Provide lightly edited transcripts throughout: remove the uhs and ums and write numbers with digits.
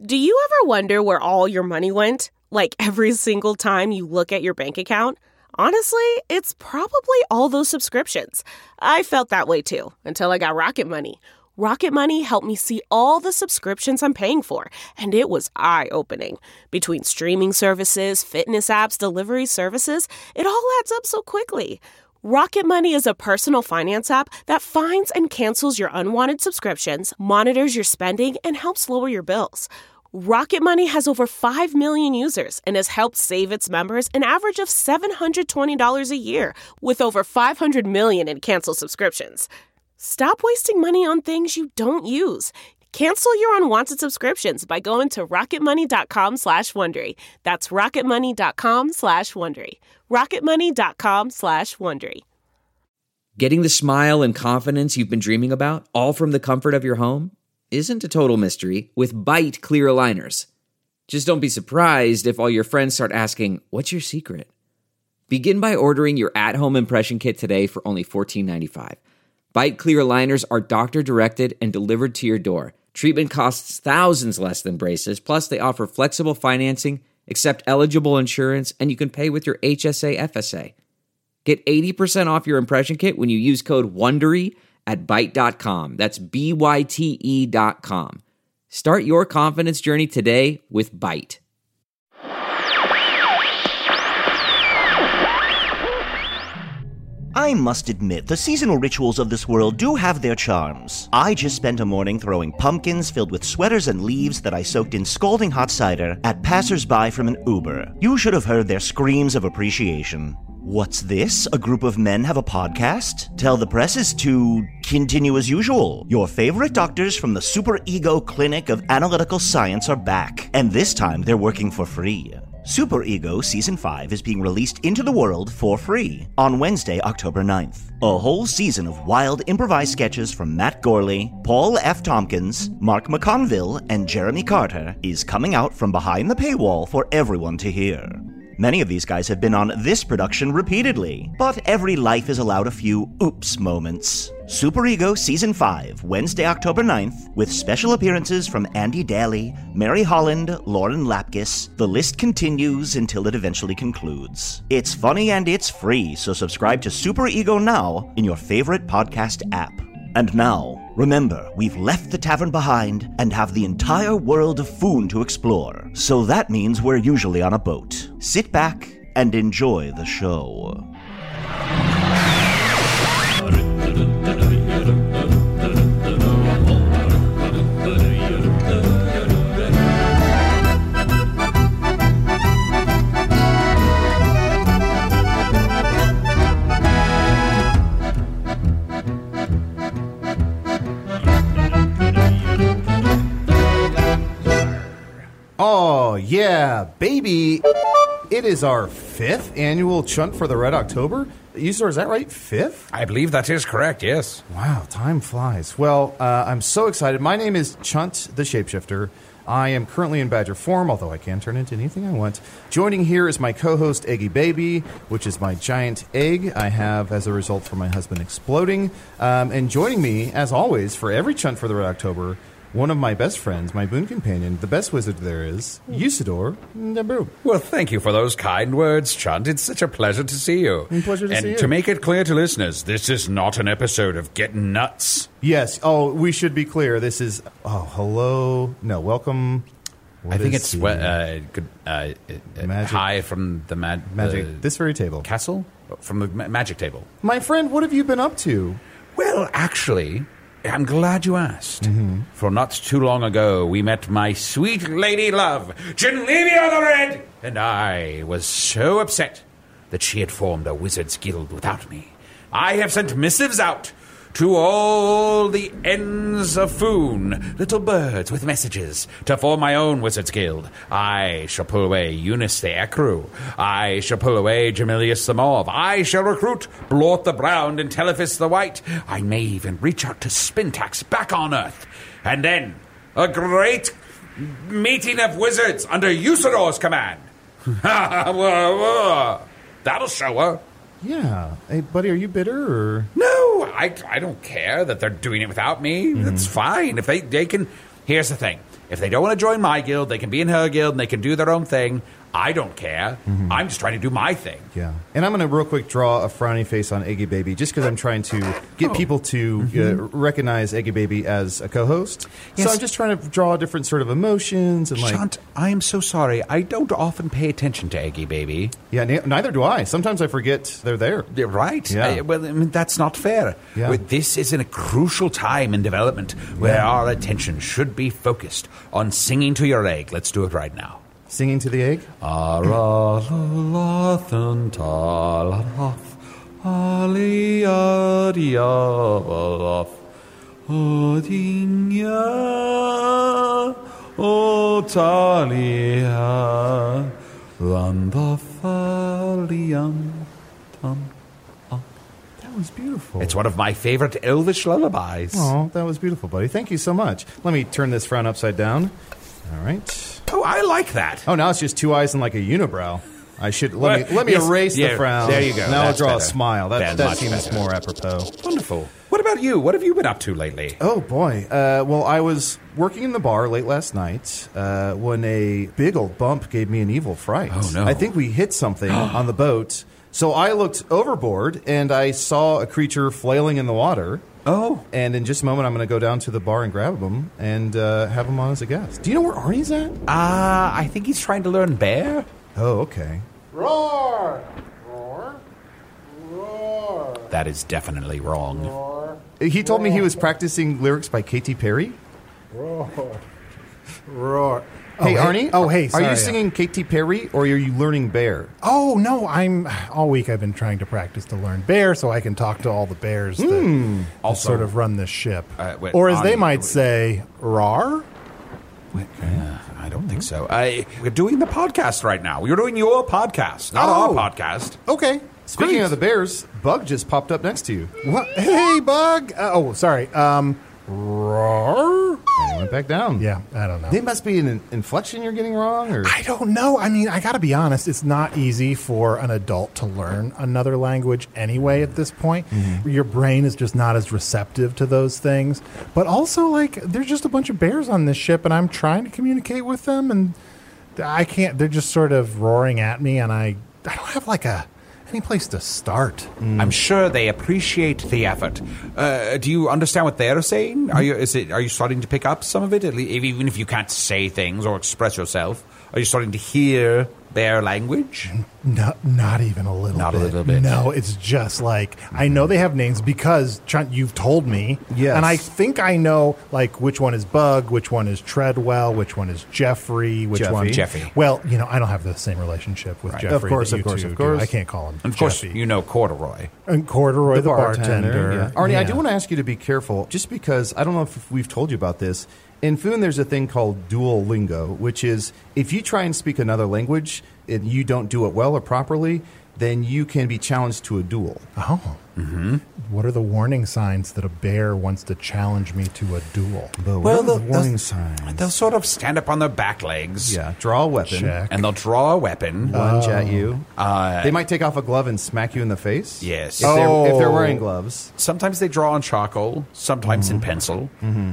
Do you ever wonder where all your money went? Like every single time you look at your bank account? Honestly, it's probably all those subscriptions. I felt that way too, until I got Rocket Money. Rocket Money helped me see all the subscriptions I'm paying for, and it was eye-opening. Between streaming services, fitness apps, delivery services, it all adds up so quickly. Rocket Money is a personal finance app that finds and cancels your unwanted subscriptions, monitors your spending, and helps lower your bills. Rocket Money has over 5 million users and has helped save its members an average of $720 a year, with over 500 million in canceled subscriptions. Stop wasting money on things you don't use. Cancel your unwanted subscriptions by going to rocketmoney.com/Wondery. That's rocketmoney.com/Wondery. rocketmoney.com/Wondery. Getting the smile and confidence you've been dreaming about, all from the comfort of your home, isn't a total mystery with Byte clear aligners. Just don't be surprised if all your friends start asking, "What's your secret?" Begin by ordering your at-home impression kit today for only $14.95. Byte clear aligners are doctor-directed and delivered to your door. Treatment costs thousands less than braces, plus they offer flexible financing, accept eligible insurance, and you can pay with your HSA FSA. Get 80% off your impression kit when you use code WONDERY at Byte.com. That's BYTE.com. Start your confidence journey today with Byte. I must admit, the seasonal rituals of this world do have their charms. I just spent a morning throwing pumpkins filled with sweaters and leaves that I soaked in scalding hot cider at passers-by from an Uber. You should have heard their screams of appreciation. What's this? A group of men have a podcast? Tell the presses to continue as usual. Your favorite doctors from the Super Ego Clinic of Analytical Science are back, and this time they're working for free. Super Ego Season 5 is being released into the world for free on Wednesday, October 9th. A whole season of wild improvised sketches from Matt Gorley, Paul F. Tompkins, Mark McConville, and Jeremy Carter is coming out from behind the paywall for everyone to hear. Many of these guys have been on this production repeatedly, but every life is allowed a few oops moments. Super Ego Season 5, Wednesday, October 9th, with special appearances from Andy Daly, Mary Holland, Lauren Lapkus. The list continues until it eventually concludes. It's funny and it's free, so subscribe to Super Ego now in your favorite podcast app. And now, remember, we've left the tavern behind and have the entire world of Foon to explore. So that means we're usually on a boat. Sit back and enjoy the show. Oh, yeah, baby. It is our 5th annual Chunt for the Red October. Usador, is that right? 5th? I believe that is correct, yes. Wow, time flies. Well, I'm so excited. My name is Chunt the Shapeshifter. I am currently in Badger form, although I can turn into anything I want. Joining here is my co-host, Eggy Baby, which is my giant egg I have as a result from my husband exploding. And joining me, as always, for every Chunt for the Red October, one of my best friends, my boon companion, the best wizard there is, Usador Naboo. Well, thank you for those kind words, Chunt. It's such a pleasure to see you. Pleasure to see you. And to make it clear to listeners, this is not an episode of Getting Nuts. Yes. Oh, we should be clear. This is, hello. No, welcome. I think it's good. Hi from the magic. This very table. Castle? From the magic table. My friend, what have you been up to? Well, actually, I'm glad you asked. Mm-hmm. For not too long ago, we met my sweet lady love, Genlevia the Red, and I was so upset that she had formed a wizard's guild without me. I have sent missives out to all the ends of Foon, little birds with messages, to form my own wizard's guild. I shall pull away Eunice the Ecru. I shall pull away Jamilius the Mauve. I shall recruit Blort the Brown and Telephus the White. I may even reach out to Spintax back on Earth. And then a great meeting of wizards under Usador's command. That'll show her. Yeah. Hey, buddy, are you bitter or? No, I don't care that they're doing it without me. Mm-hmm. That's fine. If they can. Here's the thing. If they don't want to join my guild, they can be in her guild and they can do their own thing. I don't care. I'm just trying to do my thing. Yeah. And I'm going to real quick draw a frowny face on Eggy Baby just because I'm trying to get people to recognize Eggy Baby as a co-host. Yes. So I'm just trying to draw different sort of emotions and like... Shunt, I am so sorry. I don't often pay attention to Eggy Baby. Yeah, neither do I. Sometimes I forget they're there. You're right. Yeah. Well, I mean, that's not fair. Yeah. This is in a crucial time in development where our attention should be focused on singing to your egg. Let's do it right now. Singing to the egg? That was beautiful. It's one of my favorite Elvish lullabies. Oh, that was beautiful, buddy. Thank you so much. Let me turn this frown upside down. All right. Oh, I like that. Oh, now it's just two eyes and like a unibrow. I should let me Yes, erase yeah, the frown. there you go. Now I'll That's draw a better. smile. That Much seems better. more apropos. Wonderful. What about you? What have you been up to lately? Oh boy. Well, I was working in the bar late last night when a big old bump gave me an evil fright. Oh, no. I think we hit something on the boat. So I looked overboard and I saw a creature flailing in the water. Oh. And in just a moment, I'm going to go down to the bar and grab him and have him on as a guest. Do you know where Arnie's at? I think he's trying to learn bear. Oh, okay. Roar! Roar! Roar! That is definitely wrong. Roar! He told me he was practicing lyrics by Katy Perry. Roar! Roar! Hey, Arnie. Oh, hey, Are sorry. you singing Katy Perry or are you learning bear? Oh, no, all week I've been trying to practice to learn bear so I can talk to all the bears that Also- sort of run this ship. wait, or as they Arnie, might say, rar? I don't think so. We're doing the podcast right now. We're doing your podcast, not Oh. our podcast. Okay. Speaking great. of the bears, Bug just popped up next to you. What? Hey, Bug. Sorry. Rar? And he went back down. Yeah, I don't know. They must be an inflection you're getting wrong, or I don't know. I mean, I got to be honest. It's not easy for an adult to learn another language anyway at this point. Your brain is just not as receptive to those things. But also, like, there's just a bunch of bears on this ship, and I'm trying to communicate with them, and I can't. They're just sort of roaring at me, and I don't have, like, any place to start. I'm sure they appreciate the effort. Do you understand what they're saying? Are you starting to pick up some of it? Even if you can't say things or express yourself, are you starting to hear bear language? No, not even a little Not a bit. little bit. No, it's just like, I know they have names because, Chunt, you've told me. Yes. And I think I know, like, which one is Bug, which one is Treadwell, which one is Jeffrey, which Jeffy. one... Jeffy. Well, I don't have the same relationship with Jeffrey Of course, that you of course, two of do. course. I can't call him And of course, Jeffy. you know Corduroy. And Corduroy, the bartender. Yeah. Arnie, I Yeah. do want to ask you to be careful, just because I don't know if we've told you about this. In Foon, there's a thing called Duolingo, which is if you try and speak another language and you don't do it well or properly, then you can be challenged to a duel. Oh. Mm-hmm. What are the warning signs that a bear wants to challenge me to a duel? What are the warning signs? They'll sort of stand up on their back legs. Yeah, draw a weapon. Check. And they'll draw a weapon. Lunge at you. Uh, They might take off a glove and smack you in the face. Yes. If they're wearing gloves. Sometimes they draw on charcoal, sometimes in pencil.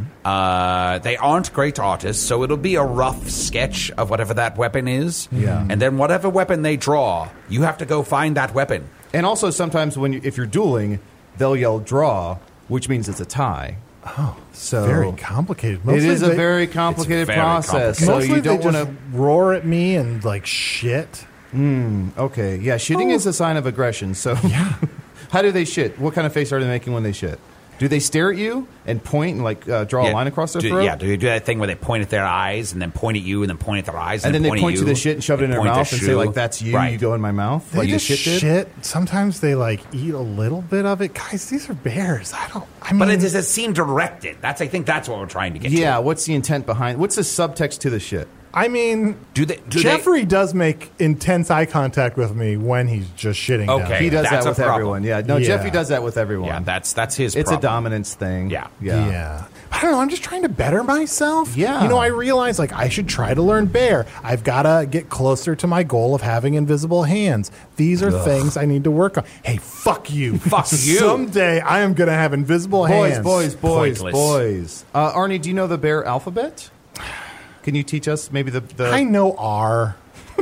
They aren't great artists, so it'll be a rough sketch of whatever that weapon is. Yeah. And then whatever weapon they draw, you have to go find that weapon. And also sometimes if you're dueling, they'll yell draw, which means it's a tie. Oh, So very complicated. It is a very complicated very process. complicated. So Mostly you don't they want just to. roar at me and, like, shit. Okay, yeah, shitting is a sign of aggression. So, Yeah. How do they shit? What kind of face are they making when they shit? Do they stare at you and point and like draw a line across their throat? Yeah, do you do that thing where they point at their eyes and then point at you and then point at their eyes And then they point at to you, the shit and shove it in and their point at mouth and say shoe. like, "That's you." Right. You go in my mouth They like the just shit did. Sometimes they, like, eat a little bit of it. Guys, these are bears. I mean, But it does seem directed. I think that's what we're trying to get Yeah, to. what's the intent behind? What's the subtext to the shit? I mean, Do they? Jeffrey does make intense eye contact with me when he's just shitting down. Okay. He does That's that a with problem. everyone. Yeah, no, Yeah. Jeffy does that with everyone. Yeah, that's his. it's problem. a dominance thing. Yeah. Yeah. I don't know. I'm just trying to better myself. Yeah. I realize, like, I should try to learn bear. I've got to get closer to my goal of having invisible hands. These are things I need to work on. Hey, fuck you. Fuck you. Someday I am going to have invisible hands. Boys. Pointless. Arnie, do you know the bear alphabet? Can you teach us maybe the I know R.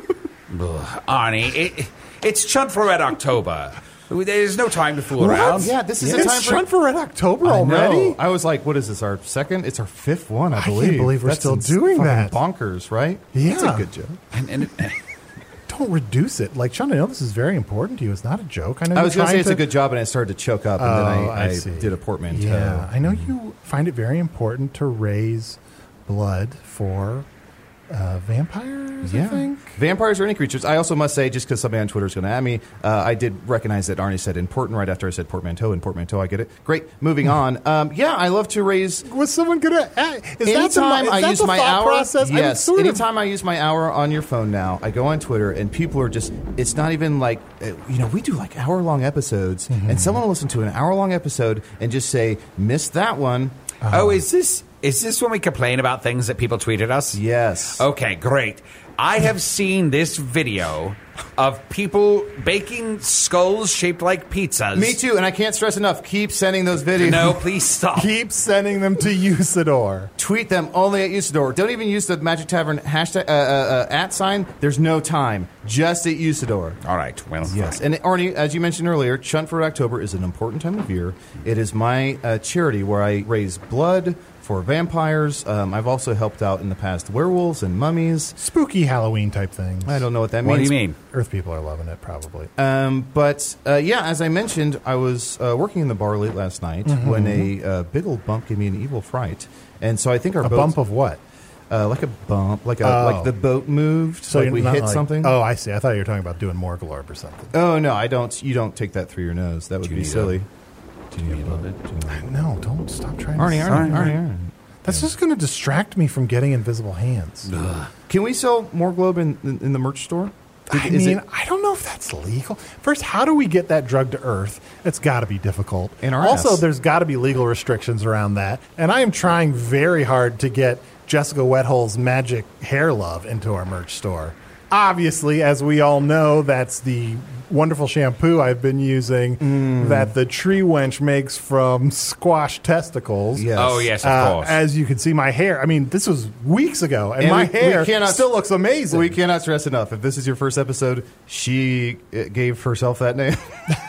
Arnie, it's Chunt for Red October. There's no time to fool around. Yeah, this is a It's time for... Chunt for Red October I already? know. I was like, what is this, our second? It's our fifth one, I believe. can't believe we're still doing fucking that. bonkers, right? Yeah. It's a good joke. And Don't reduce it. Like, Chunt, I know this is very important to you. It's not a joke. I know I was going to say it's a good job, and I started to choke up, and then I see. did a portmanteau. Yeah, I know you find it very important to raise blood for vampires, I think. Vampires or any creatures. I also must say, just because somebody on Twitter is going to at me, I did recognize that Arnie said important right after I said portmanteau, and portmanteau, I get it. Great. Moving on. Yeah, I love to raise... Was someone going to... Anytime I use my hour... Process? Yes. Anytime I use my hour on your phone now, I go on Twitter, and people are just... It's not even like... we do like hour-long episodes, and someone will listen to an hour-long episode and just say, missed that one. Is this when we complain about things that people tweeted us? Yes. Okay, great. I have seen this video of people baking skulls shaped like pizzas. Me too, and I can't stress enough. Keep sending those videos. No, please stop. Keep sending them to Usador. Tweet them only at Usador. Don't even use the Magic Tavern hashtag @ sign. There's no time. Just at Usador. All right. Well, Yes. And Arnie, as you mentioned earlier, Chunt for October is an important time of year. It is my charity where I raise blood for vampires. I've also helped out in the past werewolves and mummies. Spooky Halloween type things. I don't know what that What do means. you mean? Earth people are loving it, probably. But as I mentioned, I was working in the bar late last night when a big old bump gave me an evil fright. And so I think our A boat... bump of what? like a bump, like the boat moved, so like you're we not hit something. Oh, I see. I thought you were talking about doing Morglorb or something. Oh no, I don't. You don't take that through your nose. That would be silly. Do you need a little bit? No, don't stop trying Arnie. That's just going to distract me from getting invisible hands. Can we sell more Globe in the merch store? I don't know if that's legal. First, how do we get that drug to Earth? It's got to be difficult. In our also, ass. there's got to be legal restrictions around that. And I am trying very hard to get Jessica Wethole's Magic Hair Love into our merch store. Obviously, as we all know, that's the wonderful shampoo I've been using that the tree wench makes from squash testicles. Yes. Oh, yes, of course. As you can see, my hair, I mean, this was weeks ago, and my hair still looks amazing. We cannot stress enough. If this is your first episode, she gave herself that name.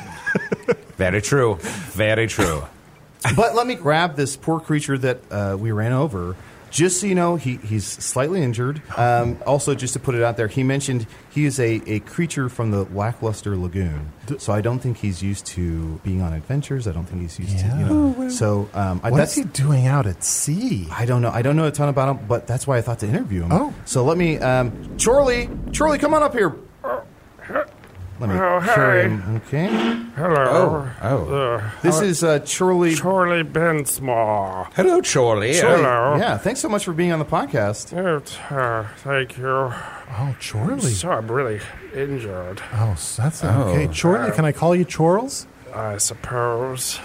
Very true. Very true. But let me grab this poor creature that we ran over. Just so you know, he's slightly injured. Also, just to put it out there, he mentioned he is a creature from the Lackluster Lagoon. So I don't think he's used to being on adventures. I don't think he's used to, So what's he doing out at sea? I don't know. I don't know a ton about him, but that's why I thought to interview him. Oh. So let me, Chorley, come on up here. Let me carry him. Okay. Hello. This is Chorley. Chorley Bensmore. Hello, Chorley. Hello. Yeah, thanks so much for being on the podcast. Thank you. Oh, Chorley. So I'm really injured, Oh, that's okay. Chorley, can I call you Chorls? I suppose.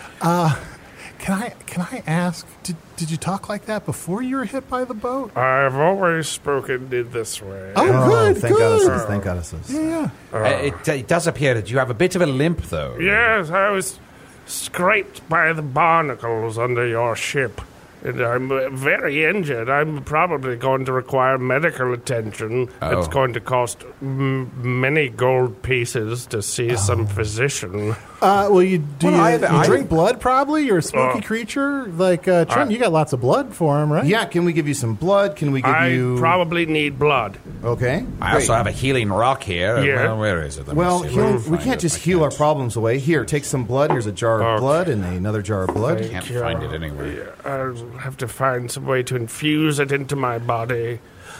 Can I ask, did you talk like that before you were hit by the boat? I've always spoken in this way. Oh, good, Thank good. God. Thank God. Yeah. It does appear that you have a bit of a limp, though. Yes, I was scraped by the barnacles under your ship. And I'm very injured. I'm probably going to require medical attention. Oh. It's going to cost many gold pieces to see some physician. Well, you I- drink blood, probably? You're a smoky creature? Like, Trent, you got lots of blood for him, right? Yeah, can we give you some blood? Can we give I you... probably need blood. Okay. I also have a healing rock here. Yeah. Well, where is it? Let me Well, see. healing, Let me we find can't it. just I heal our can't. problems away. Here, take some blood. Here's a jar of Okay. blood and another jar of blood. Can't find it anywhere. I'll have to find some way to infuse it into my body.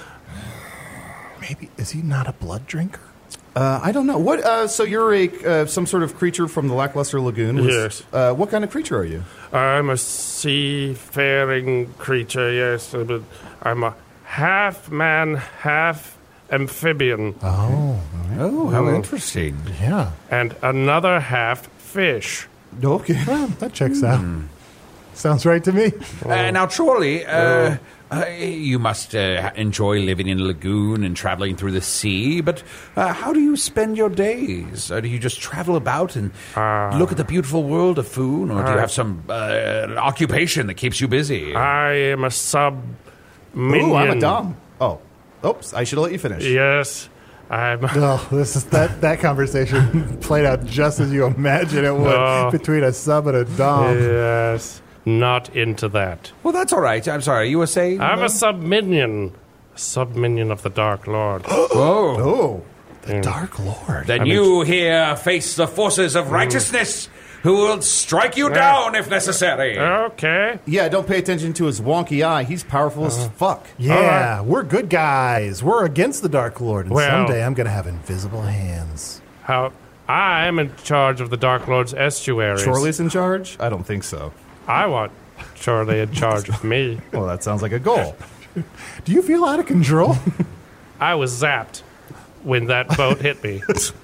Maybe, is he not a blood drinker? I don't know. What? So you're some sort of creature from the Lackluster Lagoon. Yes. What kind of creature are you? I'm a seafaring creature, yes. But I'm a half man, half amphibian, Oh, Oh, how interesting. yeah. and another half fish. Okay. Well, that checks out. Sounds right to me. Now, Chorley, you must enjoy living in a lagoon and traveling through the sea, but how do you spend your days? Do you just travel about and look at the beautiful world of Foon, or do you have some occupation that keeps you busy? I am a sub-minion. Ooh, I'm a dom. Oh. Oops, I should have let you finish. Yes, I'm. No, this is that conversation played out just as you imagine it would between a sub and a dom. Yes, not into that. Well, that's all right. I'm sorry. You were saying? I'm a sub-minion. Sub-minion of the Dark Lord. Oh. The Dark Lord. Then you here face the forces of righteousness, who will strike you down if necessary. Okay. Yeah, don't pay attention to his wonky eye. He's powerful as fuck. Yeah, we're good guys. We're against the Dark Lord, and Well- someday I'm going to have invisible hands. I'm in charge of the Dark Lord's estuaries. Chorley's in charge? I don't think so. I want Charlie in charge of me. Well, that sounds like a goal. Do you feel out of control? I was zapped when that boat hit me.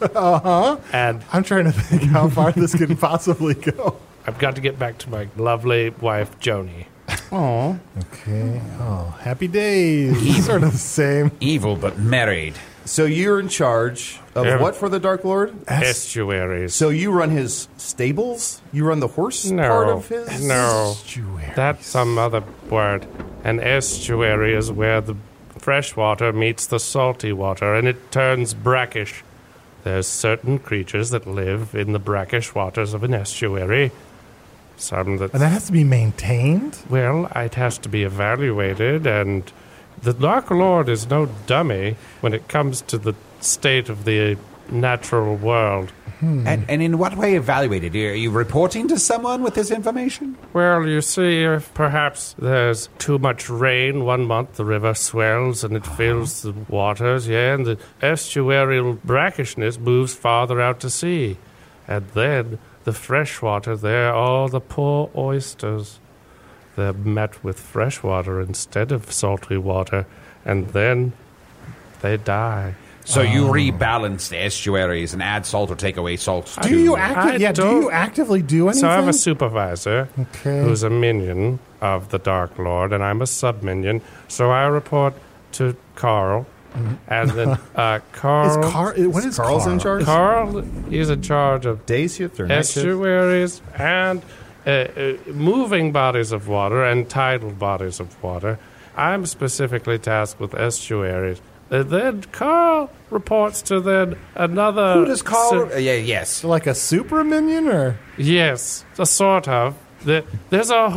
And I'm trying to think how far this could possibly go. I've got to get back to my lovely wife, Joni. Aw. Okay. Oh, happy days. Sort of the same. Evil but married. So you're in charge of what for the Dark Lord? Estuaries. So you run his stables? You run the horse part of his? No. Estuary. That's some other word. An estuary is where the fresh water meets the salty water, and it turns brackish. There's certain creatures that live in the brackish waters of an estuary. Some that... And that has to be maintained? Well, it has to be evaluated, and the Dark Lord is no dummy when it comes to the state of the natural world. And in what way evaluated? Are you reporting to someone with this information? Well, you see, if perhaps there's too much rain one month, the river swells and it fills the waters, and the estuarial brackishness moves farther out to sea. And then the fresh water there, all the poor oysters, they're met with fresh water instead of salty water, and then they die. So you rebalance the estuaries and add salt or take away salt. Do you don't- actively do anything? So I have a supervisor Okay. who's a minion of the Dark Lord, and I'm a sub-minion. So I report to Carl, and then Carl... What is Carl's Carl? in charge? Carl is in charge of Day shift or night shift? estuaries and moving bodies of water and tidal bodies of water. I'm specifically tasked with estuaries. Then Carl reports to then another... Who does Carl? Yes. Like a super minion, or? Yes, a sort of. There's a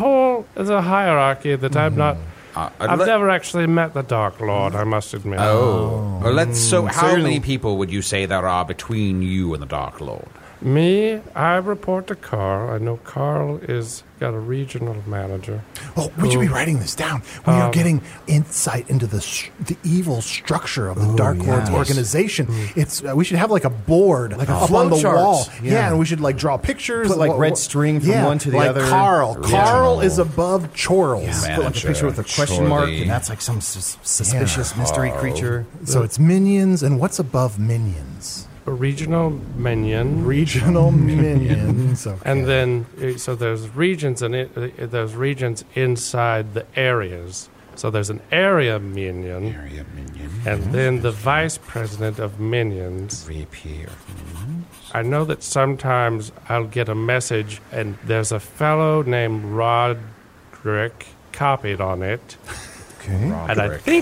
hierarchy that I'm not... I've never actually met the Dark Lord, I must admit. Oh. Well, so how you're many the- people would you say there are between you and the Dark Lord? Me, I report to Carl. I know Carl is got a regional manager. Oh, we should be writing this down. We are getting insight into the evil structure of the Dark Lord's organization. It's we should have like a board Like a up flow on the chart. wall. Yeah. And we should like draw pictures. Put, like, red string from one to the like other. Carl. Carl Original. is above Chorls. Yeah. Put like a picture with a question mark, Surely. and that's like some suspicious mystery creature. So it's minions, and what's above minions? A regional minion. Regional minions. Okay. And then, so there's regions there's regions inside the areas. So there's an area minion, Area minion. and then the vice president of minions. VP of I know that sometimes I'll get a message, and there's a fellow named Roderick copied on it, Okay. and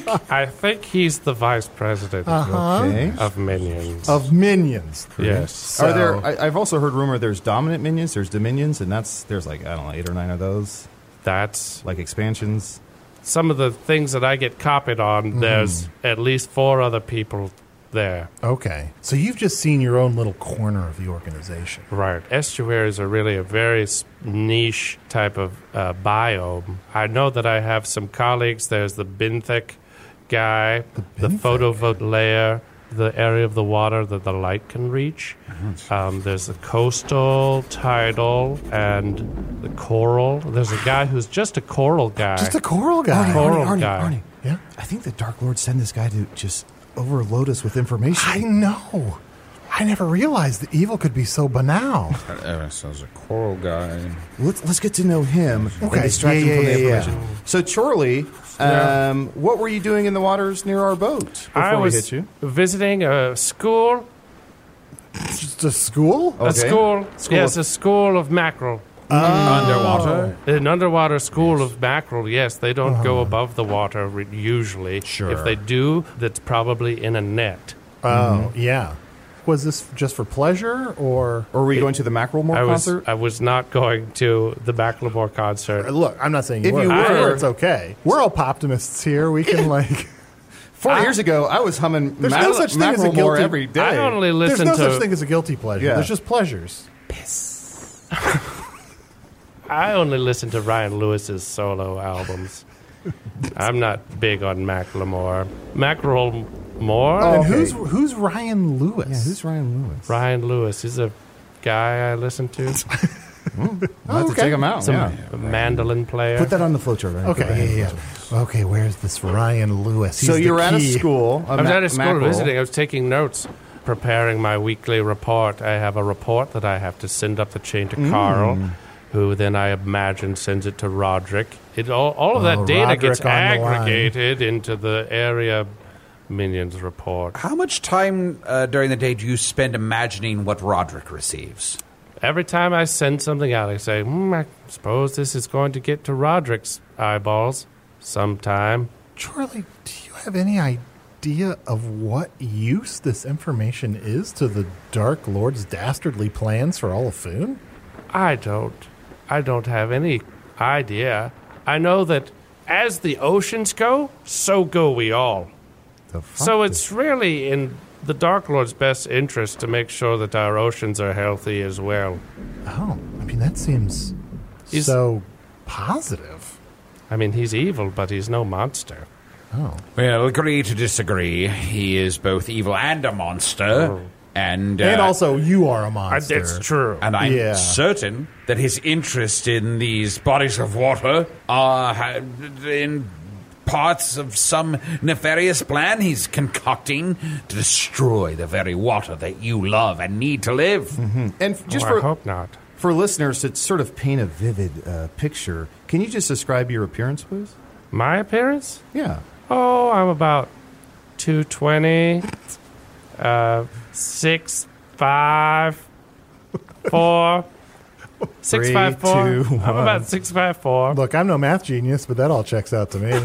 I think he's the vice president Okay. of minions. of minions. Yes. Are there? I've also heard rumor there's dominant minions, there's dominions, and there's like I don't know 8 or 9 of those, That's like expansions. some of the things that I get copied on. There's at least 4 other people there. Okay. So you've just seen your own little corner of the organization. Right. Estuaries are really a very niche type of biome. I know that I have some colleagues. There's the benthic guy, the photovoltaic, the area of the water that the light can reach. There's the coastal, tidal, and the coral. There's a guy who's just a coral guy. Just a coral guy. Coral guy. Arnie. Yeah. I think the Dark Lord sent this guy to just overload us with information. I know. I never realized that evil could be so banal. So there's a coral guy. Let's get to know him Okay. and distract him from the Yeah. information. So, Chorley, what were you doing in the waters near our boat before I we was hit you? visiting a school. Just a school? A school. School Yes, of- a school of mackerel. Underwater? An underwater school of mackerel, yes. They don't go above the water usually. Sure. If they do, that's probably in a net. Oh, yeah. Was this just for pleasure, or Or are we going to the Macklemore concert? I was not going to the Macklemore concert. Look, I'm not saying If you you were. were- It's okay. We're all poptimists here. We can like. 4 years ago, I was humming There's no such thing as a Macklemore guilty- every day. I only There's listen no to. such thing as a guilty pleasure. Yeah. There's just pleasures. I only listen to Ryan Lewis's solo albums. I'm not big on Macklemore. Macklemore? And Okay. who's Ryan Lewis? Yeah, who's Ryan Lewis? Ryan Lewis. He's a guy I listen to. I'll have to check him out. Some Yeah. a mandolin player. Put that on the flowchart. Right? Okay, yeah. Okay, where's this Ryan Lewis? So He's you're the at a key. school. I was at a school visiting. I was taking notes, preparing my weekly report. I have a report that I have to send up the chain to Carl, who then I imagine sends it to Roderick. All of that data Roderick gets on the line. aggregated into the area minions report. How much time during the day do you spend imagining what Roderick receives? Every time I send something out, I say, I suppose this is going to get to Roderick's eyeballs sometime. Charlie, do you have any idea of what use this information is to the Dark Lord's dastardly plans for all of Foon? I don't have any idea. I know that as the oceans go, so go we all. So it's really in the Dark Lord's best interest to make sure that our oceans are healthy as well. Oh, I mean, that seems He's- so positive. I mean, he's evil, but he's no monster. Oh. Well, agree to disagree. He is both evil and a monster. And also, you are a monster. That's true. And I'm Yeah. certain that his interest in these bodies of water are in parts of some nefarious plan he's concocting to destroy the very water that you love and need to live. And just I hope not. for listeners to sort of paint a vivid picture, can you just describe your appearance, please? My appearance? Yeah. Oh, I'm about 220, 6'5", 4, 6'5", 4. I'm about 6'5", Look, I'm no math genius, but that all checks out to me.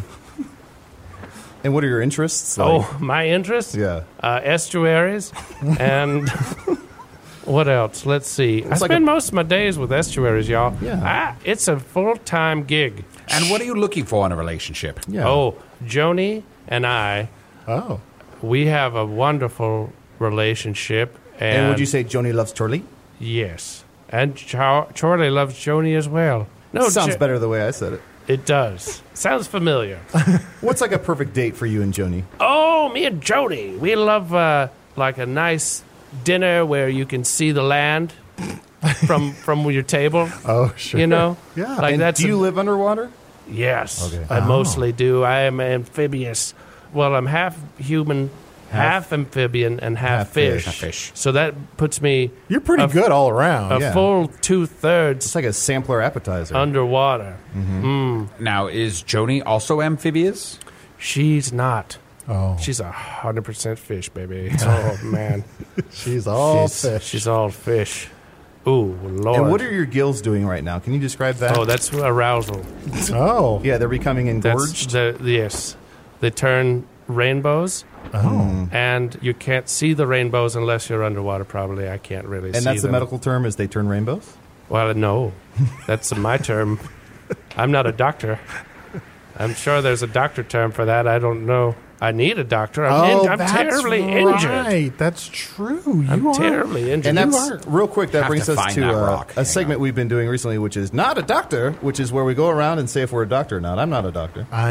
And what are your interests? Oh, my interest? Yeah. Estuaries. And what else? Let's see. I like spend most of my days with estuaries, y'all. Yeah. It's a full-time gig. And what are you looking for in a relationship? Yeah. Oh, Joni and I, Oh. we have a wonderful relationship. And would you say Joni loves Charlie? Yes. And Charlie loves Joni as well. No, Sounds better the way I said it. It does. Sounds familiar. What's like a perfect date for you and Joni? Oh, me and Joni. We love like a nice dinner where you can see the land from your table. Oh, sure. You know? Yeah. Like And that's do you live underwater? Yes. Okay. I mostly do. I am amphibious. Well, I'm half human, half amphibian, and half half fish. fish. Half fish. So that puts me You're pretty a- good all around. a Yeah. full 2/3 It's like a sampler appetizer. underwater. Now, is Joni also amphibious? She's not. Oh, She's 100% fish, baby. Oh man, she's all she's, fish. she's all fish. Ooh, Lord. And what are your gills doing right now? Can you describe that? Oh, that's arousal. Oh. yeah, they're becoming That's engorged. yes. They turn rainbows, Oh. and you can't see the rainbows unless you're underwater. Probably, I can't really see And that's the them. medical term is they turn rainbows? Well, no, that's my term. I'm not a doctor. I'm sure there's a doctor term for that. I don't know. I need a doctor. I'm that's terribly right. injured. That's true. You I'm are. terribly injured. And that's real quick. That Have brings to us find to that rock. a segment we've been doing recently, which is not a doctor, which is where we go around and say if we're a doctor or not. I'm not a doctor. I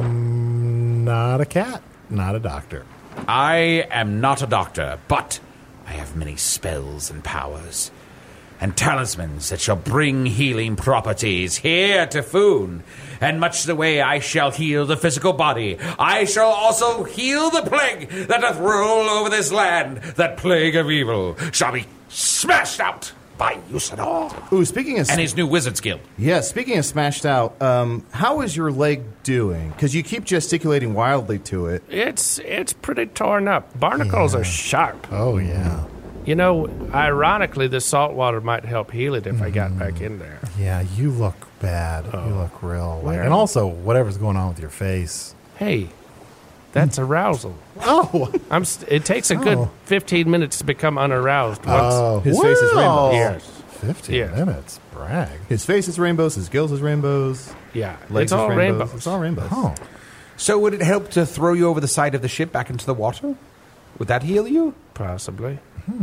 am not a cat, not a doctor. I am not a doctor, but I have many spells and powers and talismans that shall bring healing properties here to Foon. And much the way I shall heal the physical body, I shall also heal the plague that doth roll over this land. That plague of evil shall be smashed out by Usador Ooh, speaking of and his new wizard's guild. yeah, speaking of smashed out, how is your leg doing? Because you keep gesticulating wildly to it. It's pretty torn up. Barnacles are sharp. Oh, yeah. You know, ironically, the salt water might help heal it if I got back in there. Yeah, you look bad. You look real. And also, whatever's going on with your face. Hey, that's arousal. Oh, It takes a good 15 minutes to become unaroused. Once. His face is rainbow. Yes. 15 Yeah. minutes. Brag. His face is rainbows. His gills is rainbows. Yeah, Legs it's is all rainbows. It's all rainbows. Oh. So would it help to throw you over the side of the ship back into the water? Would that heal you? Possibly.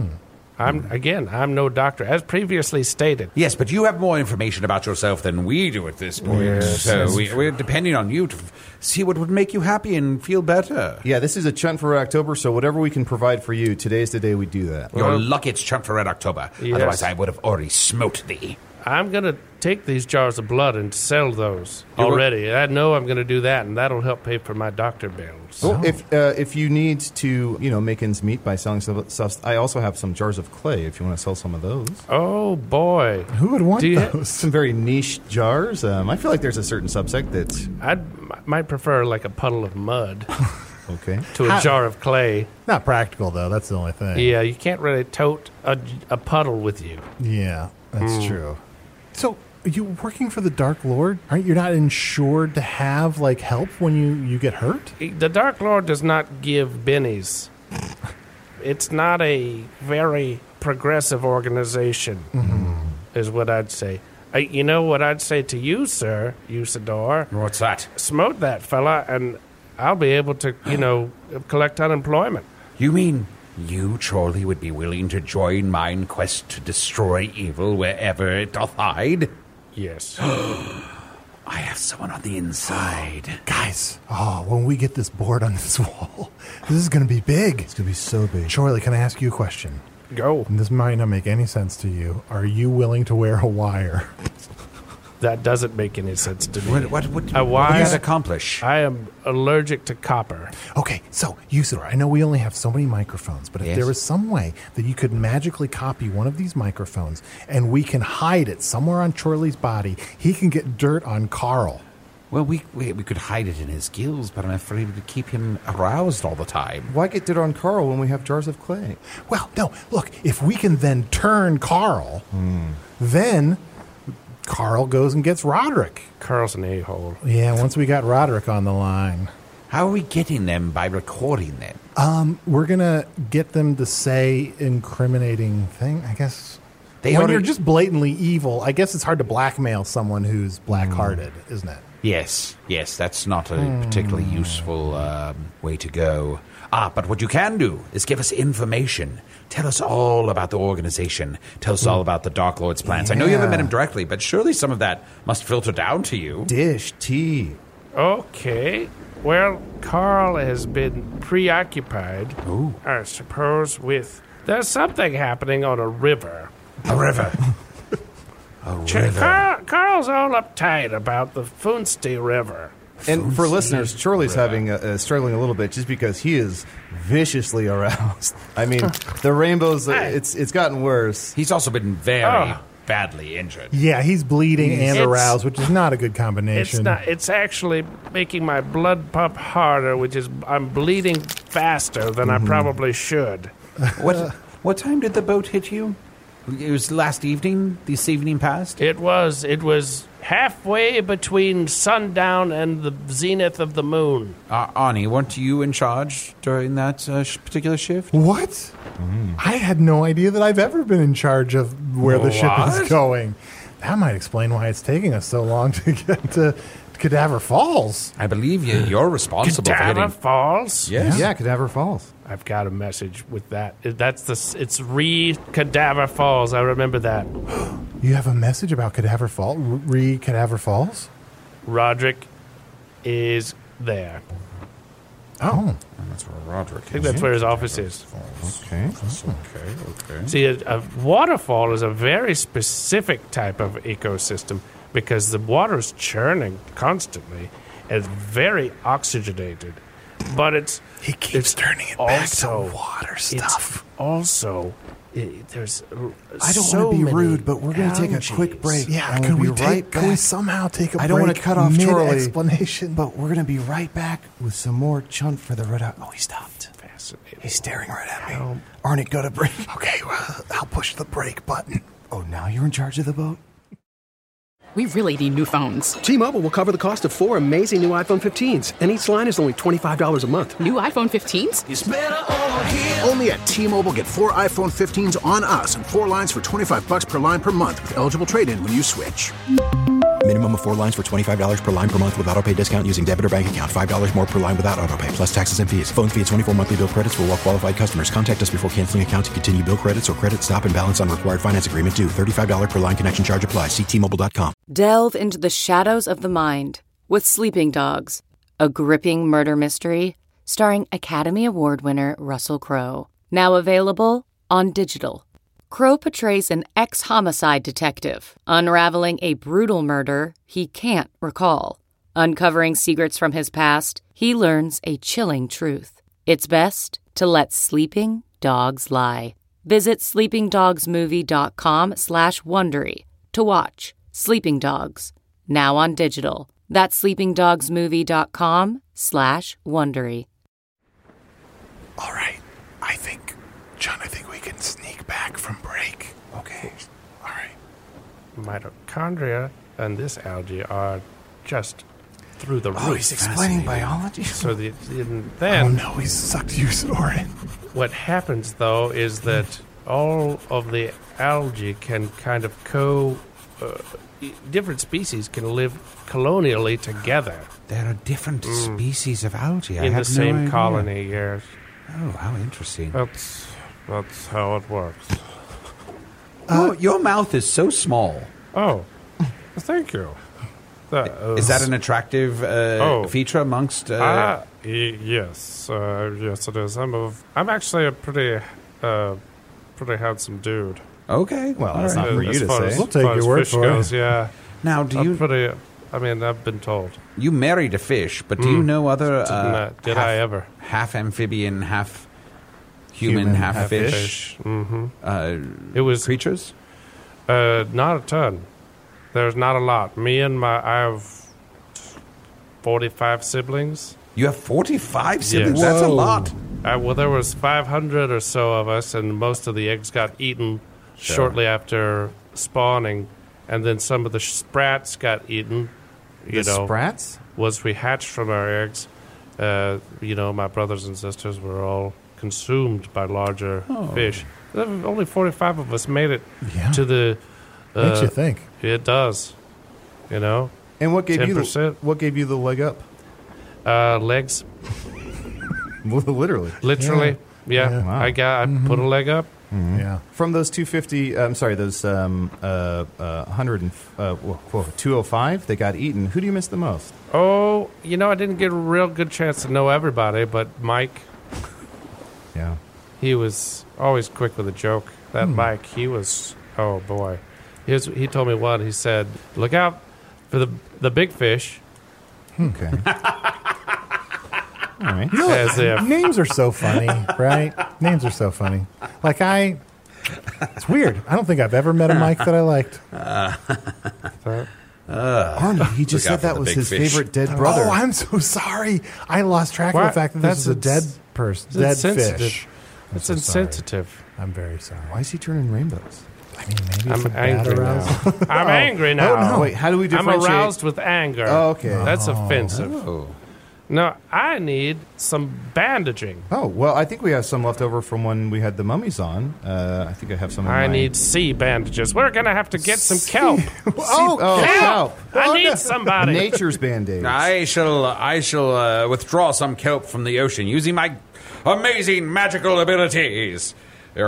I'm no doctor, as previously stated. Yes, but you have more information about yourself than we do at this point. Yes, so that's we're depending on you to see what would make you happy and feel better. Yeah, this is a Chunt for Red October, so whatever we can provide for you, today's the day we do that. You're lucky it's Chunt for Red October. Yes. Otherwise, I would have already smote thee. I'm going to take these jars of blood and sell those already. I know I'm going to do that, and that'll help pay for my doctor bills. Well, if you need to, make ends meet by selling stuff, I also have some jars of clay if you want to sell some of those. Oh, boy. Who would want Do you- those? Some very niche jars. I feel like there's a certain subsect that's I might prefer like a puddle of mud okay. to a jar of clay. Not practical, though. That's the only thing. Yeah, you can't really tote a puddle with you. Yeah, that's true. So, are you working for the Dark Lord? Aren't you not insured to have, help when you get hurt? The Dark Lord does not give bennies. It's not a very progressive organization, is what I'd say. You know what I'd say to you, sir, Usador? What's that? Smote that fella, and I'll be able to, collect unemployment. You mean you, Chorley, would be willing to join mine quest to destroy evil wherever it doth hide? Yes. I have someone on the inside. Guys, when we get this board on this wall, this is going to be big. It's going to be so big. Charlie, can I ask you a question? Go. And this might not make any sense to you. Are you willing to wear a wire? That doesn't make any sense to me. What A would wire? that accomplish? I am allergic to copper. Okay, so, Usador, I know we only have so many microphones, but if Yes. there was some way that you could magically copy one of these microphones and we can hide it somewhere on Charlie's body, he can get dirt on Carl. Well, we could hide it in his gills, but I'm afraid it would keep him aroused all the time. Why get dirt on Carl when we have jars of clay? Well, no, look, if we can then turn Carl, then Carl goes and gets Roderick. Carl's an a-hole. Yeah, once we got Roderick on the line. How are we getting them by recording them? We're going to get them to say incriminating thing, I guess. They when already- you're just blatantly evil, I guess it's hard to blackmail someone who's black-hearted, isn't it? Yes, that's not a particularly useful way to go. But what you can do is give us information. Tell us all about the organization. Tell us all about the Dark Lord's plans. I know you haven't met him directly, but surely some of that must filter down to you. Dish, tea. Okay. Well, Carl has been preoccupied, I suppose, with... There's something happening on a river. A river. Carl's all uptight about the Funste River. And for listeners, Charlie's having struggling a little bit just because he is viciously aroused. I mean, the rainbows, it's gotten worse. He's also been very badly injured. Yeah, he's bleeding and It's- aroused, which is not a good It's combination. not. It's actually making my blood pump harder, which is I'm bleeding faster than I probably should. What time did the boat hit you? It was last evening, this evening past? It was halfway between sundown and the zenith of the moon. Arnie, weren't you in charge during that particular shift? What? I had no idea that I've ever been in charge of where the ship is What? going. That might explain why it's taking us so long to get to Cadaver Falls. I believe you're responsible for Cadaver getting... Falls? Yes. Yeah, Cadaver Falls. I've got a message with that. It's Cadaver Falls. I remember that. You have a message about Cadaver Falls? Cadaver Falls? Roderick is there. Oh. That's where Roderick I think that's where his office is. Okay. Okay. See, a waterfall is a very specific type of ecosystem because the water's churning constantly and it's very oxygenated. But He keeps turning it back to water stuff. There's I don't so want to be many rude, but we're going to take a quick algaes. break. Yeah, and can we'll we be right can we back. somehow take a break? I don't want to cut off Charlie, explanation? but we're going to be right back with some more Chunt for the Red Hot. Oh, he stopped. fascinating. He's staring right at me. Arnie, go to brake. Okay, well, I'll push the brake button. Oh, now you're in charge of the boat? We really need new phones. T-Mobile will cover the cost of 4 amazing new iPhone 15s, and each line is only $25 a month. New iPhone 15s? It's better over here. Only at T-Mobile, get 4 iPhone 15s on us and 4 lines for $25 per line per month with eligible trade-in when you switch. Minimum of 4 lines for $25 per line per month with autopay discount using debit or bank account. $5 more per line without autopay, plus taxes and fees. Phone fee at 24 monthly bill credits for well-qualified customers. Contact us before canceling account to continue bill credits or credit stop and balance on required finance agreement due. $35 per line connection charge applies. See T-Mobile.com. Delve into the shadows of the mind with Sleeping Dogs, a gripping murder mystery starring Academy Award winner Russell Crowe. Now available on digital. Crowe portrays an ex-homicide detective unraveling a brutal murder he can't recall. Uncovering secrets from his past, he learns a chilling truth. It's best to let sleeping dogs lie. Visit sleepingdogsmovie.com/Wondery to watch Sleeping Dogs, now on digital. That's sleepingdogsmovie.com/Wondery. All right. John, I think we can sneak back from break. Okay. All right. Mitochondria and this algae are just through the roof. Oh, he's explaining biology? So then... Oh, no, he sucked you, Soren. What happens, though, is that all of the algae can kind of different species can live colonially together. There are different species of algae. In the same colony, yes. Oh, how interesting. That's how it works. Your mouth is so small. Oh, thank you. Is that an attractive feature amongst... Yes. Yes, it is. I'm actually a pretty handsome dude. Okay. Well, that's not for you to say. We'll take your word for it. Yeah. Now, I've been told. You married a fish, but do you know other... Did I ever? Half amphibian, half human, half fish. Mm-hmm. It was creatures? Not a ton. There's not a lot. I have 45 siblings. You have 45 siblings? Yes. That's a lot. Well, there was 500 or so of us, and most of the eggs got eaten shortly after spawning, and then some of the sprats got eaten. Sprats? Was we hatched from our eggs. My brothers and sisters were all consumed by larger fish. Only 45 of us made it to the... Makes you think. It does. And what gave 10%. What gave you the leg up? Legs. Literally. Yeah. Wow. I put a leg up. Mm-hmm. Yeah. From those 250, those 205 that got eaten, who do you miss the most? Oh, I didn't get a real good chance to know everybody, but Mike. Yeah. He was always quick with a joke. That Mike, he was, oh boy. He told me one, he said, look out for the big fish. Okay. All right. As if. Names are so funny, right? Names are so funny. It's weird. I don't think I've ever met a Mike that I liked. Arnie, he just said that was his favorite dead brother. Oh, I'm so sorry. I lost track of the fact that this is a dead person, dead fish. It's insensitive. I'm very sorry. Why is he turning rainbows? I mean, maybe I'm angry now. I'm angry now. Oh, no. Wait, how do we differentiate? I'm aroused with anger. Oh, okay. That's offensive. Oh. No, I need some bandaging. Oh, well, I think we have some left over from when we had the mummies on. I think I have some in I mind. need sea bandages. We're going to have to get some kelp. Kelp! I need somebody. Nature's Band-Aids. I shall withdraw some kelp from the ocean using my amazing magical abilities. He's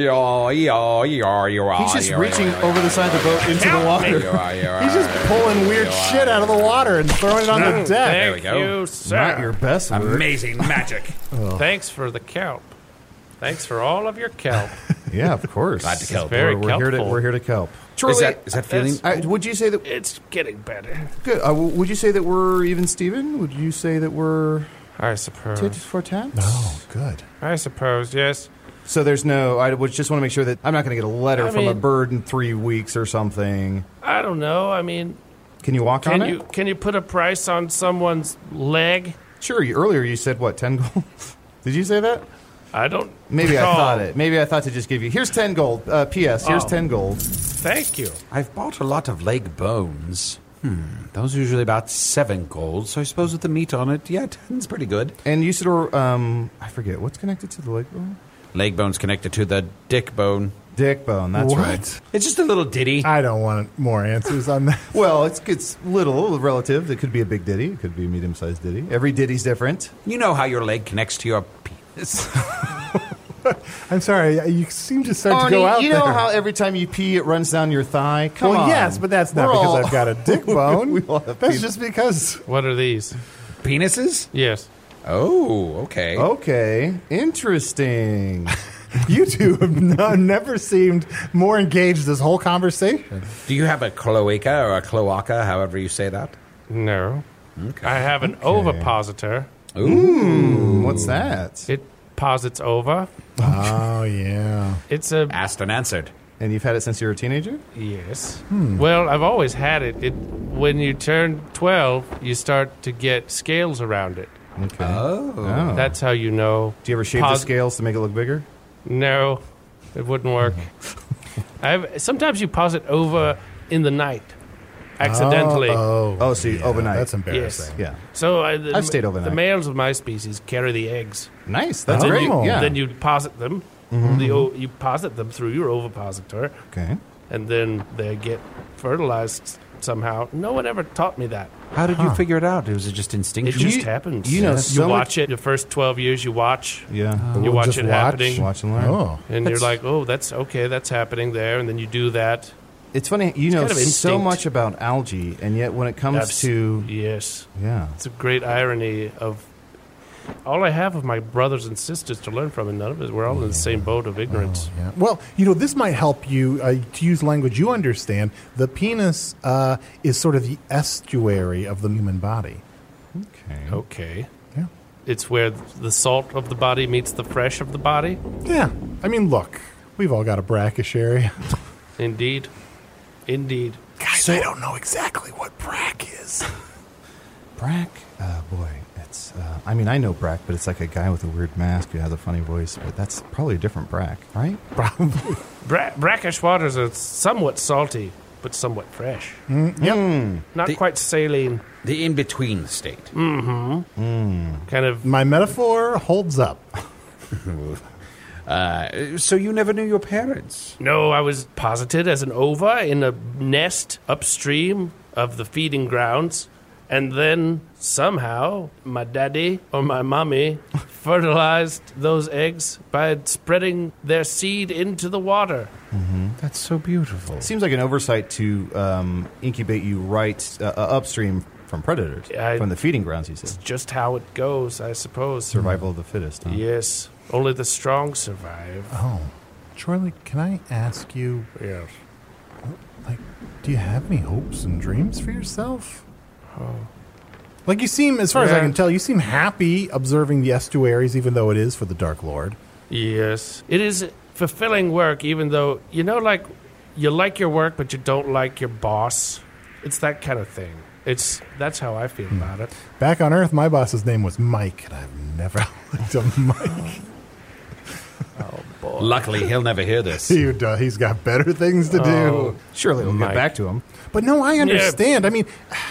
just reaching over the side of the boat into the water. He's just pulling weird shit out of the water and throwing it on the deck. There we go. You, sir. Not your best work. Amazing magic. Thanks for the kelp. Thanks for all of your kelp. Yeah, of course. Glad to kelp. Very We're here to kelp. Is that feeling? Would you say that It's getting better. good? Would you say that we're even Steven? Would you say that we're I suppose. tit for tat? Oh, good. I suppose, yes. So there's no. I would just want to make sure that I'm not going to get a letter from a bird in 3 weeks or something. I don't know. I mean, Can you walk on it? Can you put a price on someone's leg? Sure. Earlier you said what, 10 gold? Did you say that? I don't. Maybe recall. I thought it. Maybe I thought to just give you. Here's 10 gold. P.S. Here's 10 gold. Thank you. I've bought a lot of leg bones. Those are usually about 7 gold, so I suppose with the meat on it, 10's pretty good. And Usador, I forget, what's connected to the leg bone? Leg bone's connected to the dick bone. Dick bone, that's What? right. It's just a little ditty. I don't want more answers on that. Well, it's little, relative. It could be a big ditty. It could be a medium-sized ditty. Every ditty's different. You know how your leg connects to your penis. I'm sorry, you seem to start Arnie, to go out you know there. how every time you pee, it runs down your thigh? Come on. Yes, but that's not We're because all- I've got a dick bone. We all have That's penis. just because. What are these? Penises? Yes. Oh, okay. Okay, interesting. You two have never seemed more engaged this whole conversation. Do you have a cloaca or a cloaca, however you say that? No. Okay. I have an ovipositor. What's that? It posits ova. Oh, yeah. It's a Asked and answered. And you've had it since you were a teenager? yes. Well, I've always had it. It when you turn 12, you start to get scales around it. Okay. Oh. That's how you know. Do you ever shave the scales to make it look bigger? No, it wouldn't work. Sometimes you posit over in the night, accidentally. Oh, so you overnight. That's embarrassing. Yeah. So I've stayed overnight. The males of my species carry the eggs. Nice. That's Then great. you, Yeah. Then you posit them. You posit them through your ovipositor, Okay. and then they get fertilized somehow. No one ever taught me that. How did you figure it out? Was it just It instinctual? just happens. you know you so watch it. The first 12 years, you watch. Yeah. You watch just it watch? happening. Watch and learn. Oh. And you're like, oh, that's okay. That's happening there. And then you do that. It's funny. You know kind of so instinct. much about algae, and yet when it comes to... Yes. Yeah. It's a great irony of all I have of my brothers and sisters to learn from, and none of us. We're all in the same boat of ignorance. Yeah. Well, this might help you to use language you understand. The penis is sort of the estuary of the human body. Okay. Okay. Yeah. It's where the salt of the body meets the fresh of the body. Yeah. I mean, look, we've all got a brackish area. Indeed. Indeed. Guys, I don't know exactly what brack is. Brack? Boy, it's... I mean, I know Brack, but it's like a guy with a weird mask who has a funny voice, but that's probably a different Brack, right? Probably. Brackish waters are somewhat salty, but somewhat fresh. Yep. Not quite saline. The in-between state. Kind of. My metaphor holds up. So you never knew your parents? No, I was posited as an ova in a nest upstream of the feeding grounds. And then somehow my daddy or my mommy fertilized those eggs by spreading their seed into the water. That's so beautiful. Seems like an oversight to incubate you right upstream from predators, from the feeding grounds, he said. Just how it goes, I suppose. Survival of the fittest, huh? Yes. Only the strong survive. Oh. Charlie, can I ask you, Yes. do you have any hopes and dreams for yourself? Like you seem, as far as I can tell, you seem happy observing the estuaries, even though it is for the Dark Lord. Yes. It is fulfilling work, even though, you like your work, but you don't like your boss. It's that kind of thing. That's how I feel about it. Back on Earth, my boss's name was Mike, and I've never liked a Mike. Oh, boy. Luckily, he'll never hear this. He's got better things to do. Surely we'll Mike. get back to him. But no, I understand. I mean,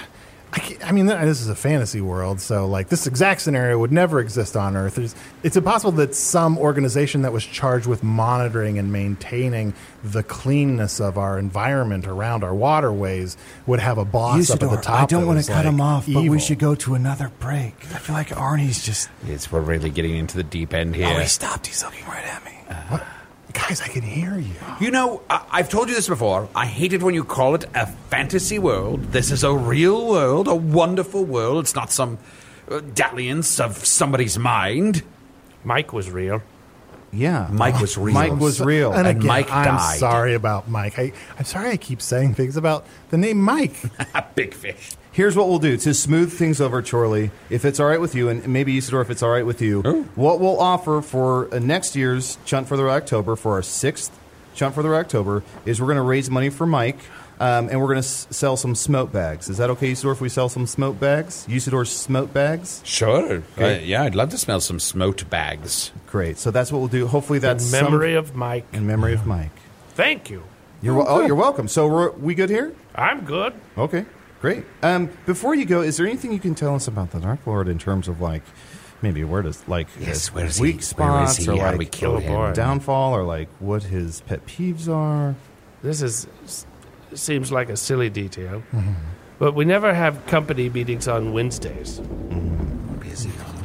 this is a fantasy world, so like this exact scenario would never exist on Earth. It's impossible that some organization that was charged with monitoring and maintaining the cleanness of our environment around our waterways would have a boss up at the top. I don't want want to cut him off, but we should go to another break. I feel like Arnie's just... We're really getting into the deep end here. Oh, he stopped. He's looking right at me. What? Guys, I can hear you. You know, I've told you this before. I hate it when you call it a fantasy world. This is a real world, a wonderful world. It's not some dalliance of somebody's mind. Mike was real. Yeah. Mike was real. Mike was real. And again, Mike I'm died. sorry about Mike. I'm sorry I keep saying things about the name Mike. Big fish. Here's what we'll do to smooth things over, Chorley. If it's all right with you, and maybe Usador, if it's all right with you, what we'll offer for next year's Chunt for the October, for our 6th Chunt for the October, is we're going to raise money for Mike. and we're going to sell some smoke bags. Is that okay, Usador, if we sell some smoke bags? Usador's smoke bags? Sure. Okay. Yeah, I'd love to smell some smoked bags. Great. So that's what we'll do. Hopefully that's In memory of Mike. In memory of Mike. Thank you. You're welcome. So we good here? I'm good. Okay, great. Before you go, is there anything you can tell us about the Dark Lord in terms of like maybe where does like where's weak he? spots Where is he? or How like do we kill him? downfall or like what his pet peeves are? This seems like a silly detail, but we never have company meetings on Wednesdays. Busy on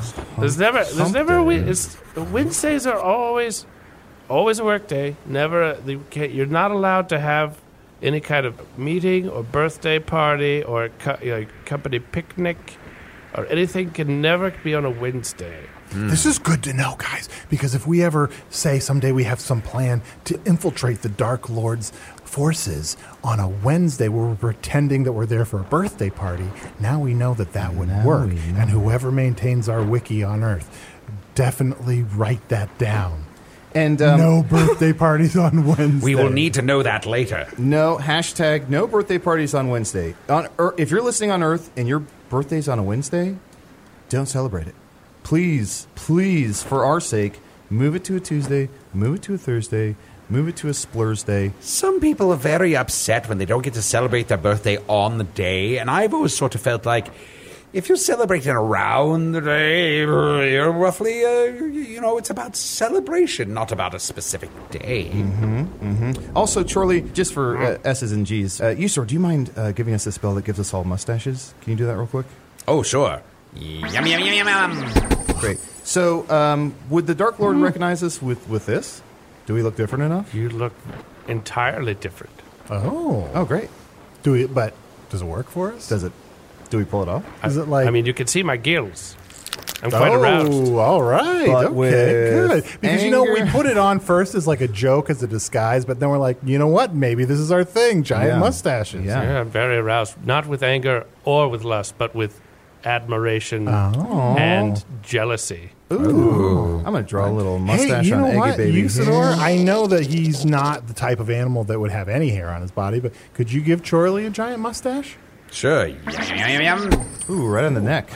Wednesdays are always a work day. You're not allowed to have any kind of meeting or birthday party or company picnic or anything can never be on a Wednesday. This is good to know, guys, because if we ever say someday we have some plan to infiltrate the Dark Lord's forces on a Wednesday where we're pretending that we're there for a birthday party, now we know that wouldn't work. And whoever maintains our wiki on Earth, definitely write that down. And no birthday parties on Wednesday. We will need to know that later. No, hashtag no birthday parties on Wednesday. If you're listening on Earth and your birthday's on a Wednesday, don't celebrate it. Please, for our sake, move it to a Tuesday, move it to a Thursday, move it to a Splursday. Some people are very upset when they don't get to celebrate their birthday on the day, and I've always sort of felt like if you're celebrating around the day, you're roughly, it's about celebration, not about a specific day. Also, Charlie, just for S's and G's, Usador, do you mind giving us a spell that gives us all mustaches? Can you do that real quick? Oh, sure. Yum, yum, yum, yum, yum. Great. So, would the Dark Lord recognize us with this? Do we look different enough? You look entirely different. Oh, great. But does it work for us? Do we pull it off? Is it like? I mean, you can see my gills. I'm quite aroused. Oh, all right. But Okay, good. Because we anger. put it on first as like a joke, as a disguise, but then we're like, you know what? Maybe this is our thing. Giant mustaches. Yeah. I'm very aroused. Not with anger or with lust, but with admiration and jealousy. Ooh. I'm going to draw a little mustache hey, you on know Eggy what? Baby. Usador, I know that he's not the type of animal that would have any hair on his body, but could you give Chorley a giant mustache? Sure. Yum, yum, yum, yum. Ooh, right on the neck.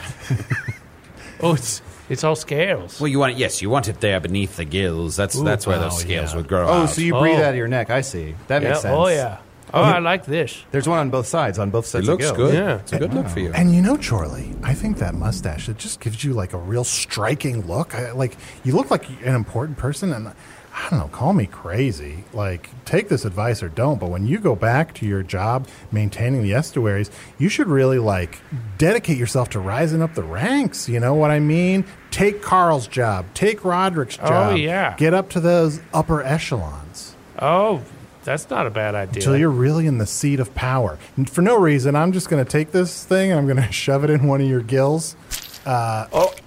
Oh, it's all scales. Well, you want it there beneath the gills. That's where those scales would grow Oh, out. so you breathe out of your neck. I see. That makes sense. Oh, yeah. Oh, I like this. There's one on both sides, on both sets It looks of gills. good. Yeah. It's a good look for you. And Chorley, I think that mustache, it just gives you like a real striking look. You look like an important person, and I don't know, call me crazy. Like, take this advice or don't, but when you go back to your job maintaining the estuaries, you should really, dedicate yourself to rising up the ranks. You know what I mean? Take Carl's job. Take Roderick's job. Oh, yeah. Get up to those upper echelons. Oh, that's not a bad idea. Until you're really in the seat of power. And for no reason, I'm just going to take this thing and I'm going to shove it in one of your gills. Wow.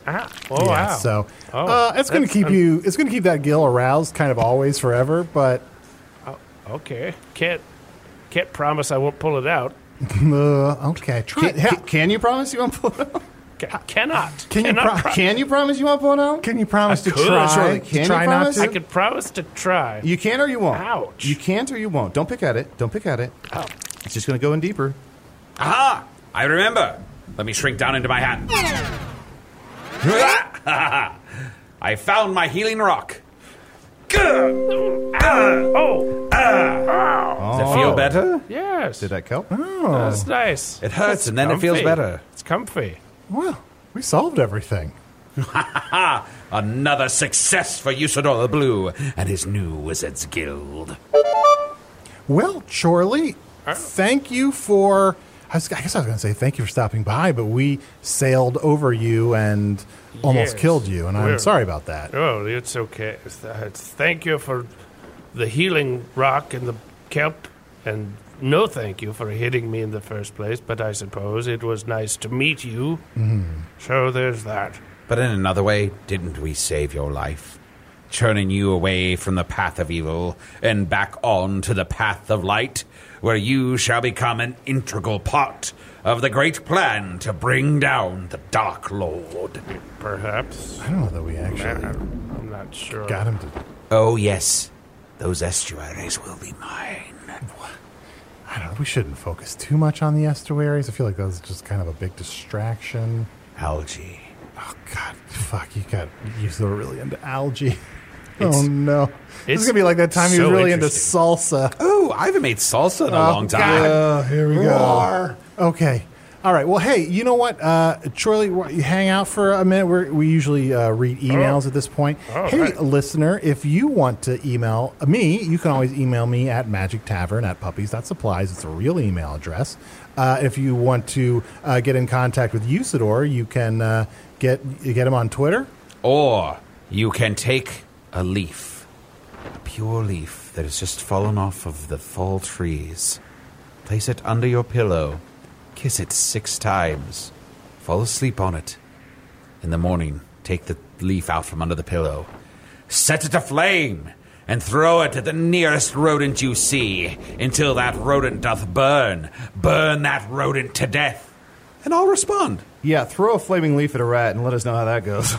So it's going to keep you. It's going to keep that gill aroused, kind of always, forever. But okay, can't promise I won't pull it out. Okay, try it. Can you promise you won't pull it out? Cannot. Can you promise you won't pull it out? Can you promise to could. try? Surely. Can you try promise? not I to. can promise to try. You can or you won't. Ouch. You can't or you won't. Don't pick at it. Oh. It's just going to go in deeper. Aha! I remember. Let me shrink down into my hat. I found my healing rock. Does it feel better? Yes. Did that help? That's nice. It hurts It's and then it feels comfy. better. It's comfy. Well, we solved everything. Another success for Usador the Blue and his new Wizards Guild. Well, Chorley, thank you for. I guess I was going to say thank you for stopping by, but we sailed over you and almost Yes. killed you, and I'm Well, sorry about that. Oh, it's okay. Thank you for the healing rock and the kelp, and no thank you for hitting me in the first place, but I suppose it was nice to meet you. So there's that. But in another way, didn't we save your life? Turning you away from the path of evil and back on to the path of light, where you shall become an integral part of the great plan to bring down the Dark Lord. Perhaps. I don't know that we actually I'm not sure. got him to. Oh, yes. Those estuaries will be mine. I don't know. we shouldn't focus too much on the estuaries. I feel like that's just kind of a big distraction. Algae. Oh, God. Fuck, you still really into algae. Oh, no. This is going to be like that time he was really into salsa. Oh, I haven't made salsa in a long time. Oh, here we go. Okay. All right. Well, hey, you know what? Charlie, you hang out for a minute. We usually read emails at this point. Hey, listener, if you want to email me, you can always email me at magictavern@puppies.supplies. It's a real email address. If you want to get in contact with Usador, you can get him on Twitter. Or you can take a leaf, a pure leaf that has just fallen off of the fall trees. Place it under your pillow. Kiss it 6 times. Fall asleep on it. In the morning, take the leaf out from under the pillow. Set it aflame, and throw it at the nearest rodent you see, until that rodent doth burn. Burn that rodent to death. And I'll respond. Yeah, throw a flaming leaf at a rat and let us know how that goes.